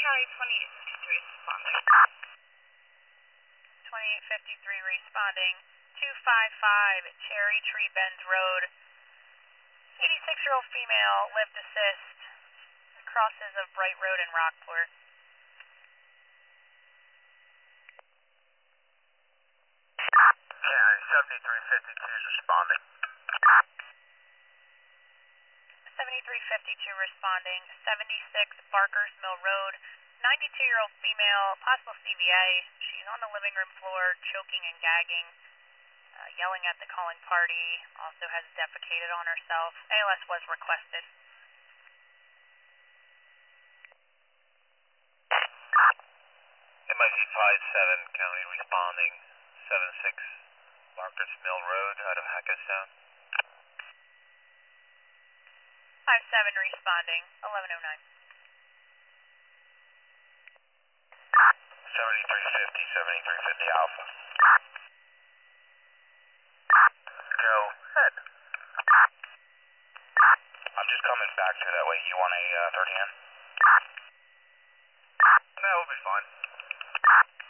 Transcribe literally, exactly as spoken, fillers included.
Charlie twenty-eight fifty-three responding. twenty-eight fifty-three responding. two five five Cherry Tree Bend Road. eighty-six-year-old female, lift assist. Crosses of Bright Road in Rockport. Yeah, seventy-three fifty-two is responding. seventy-three fifty-two responding. seventy-six Barkers Mill Road. ninety-two-year-old female, possible C V A. She's on the living room floor, choking and gagging, uh, yelling at the calling party. Also has defecated on herself. A L S was requested. M I C five seven, county responding. seven six Barkers Mill Road out of Hackettstown. five seven responding. eleven oh nine. seventy-three fifty, seventy-three fifty Alpha. Go ahead. I'm just coming back to that way. You want a uh, thirty N? That will be fine.